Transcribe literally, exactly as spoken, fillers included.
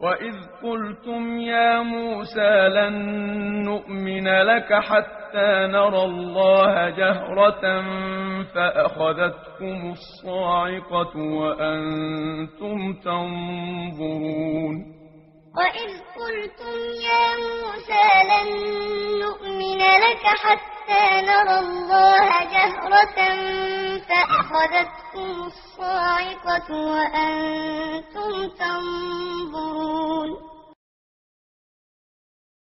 وإذ قلتم يا موسى لن نؤمن لك حتى نرى الله جهرة فأخذتكم الصاعقة وأنتم تنظرون وإذ قلتم يا موسى لن نؤمن لك حتى نرى الله جهرة فأخذتكم الصاعقة وأنتم تنظرون